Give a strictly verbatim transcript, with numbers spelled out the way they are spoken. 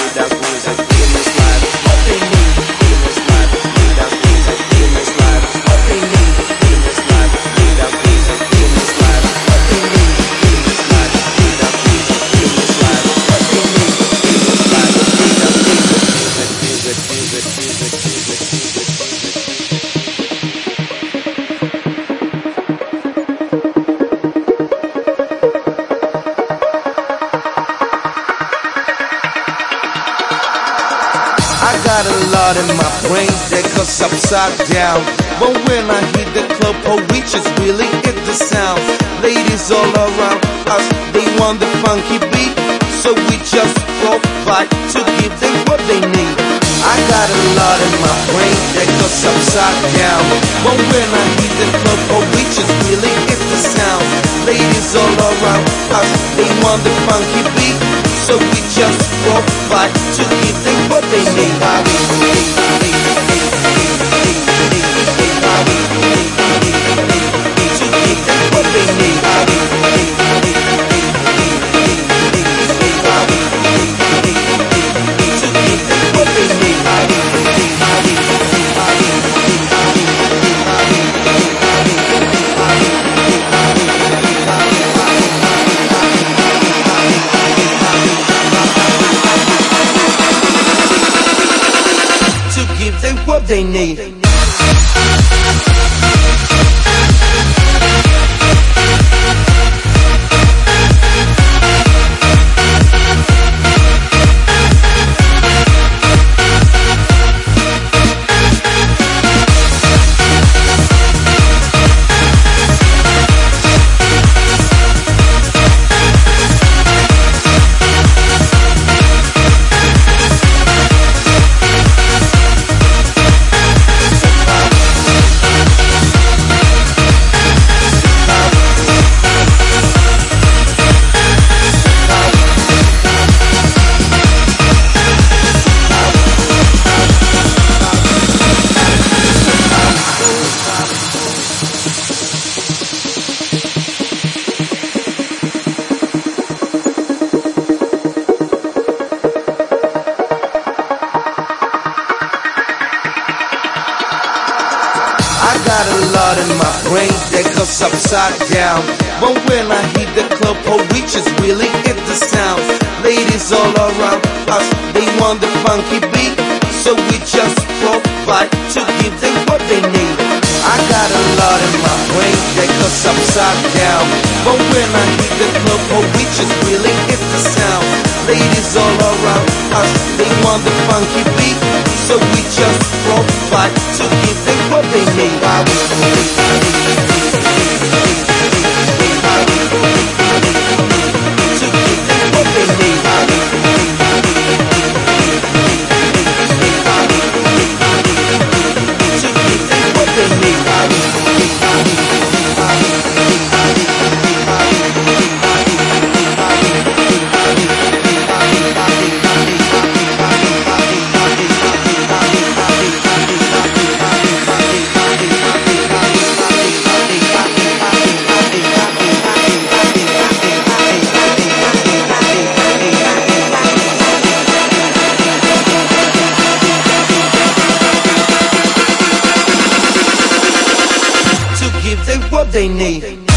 that music in this life. What they need in this life, need that music in this life. What they need in this life, need that music in this life. What they need in this life, need that music in this life. What they need in this life, need that music, music, music, music, music, music, I got a lot in my brain that goes upside down. But when I hit the club, oh, we just really hit the sound. Ladies all around us, they want the funky beat, so we just provide to give them what they need. I got a lot in my brain that goes upside down. But when I hit the club, oh, we just really hit the sound. Ladies all around us, they want the funky beat, so we just provide to give them what they need. To give them what they need. To give them what they need. Give them what they need. I got a lot in my brain that goes upside down. But when I hit the club, oh, we just really hit the sound. Ladies all around us, they want the funky beat, so we just provide to give them what they need. I got a lot in my brain that goes upside down. But when I hit the club, oh, we just really hit the sound. Ladies all around us, they want the funky beat, so we just provide to give them what they need. To give them what they need. To give them what they need. Give them what they need.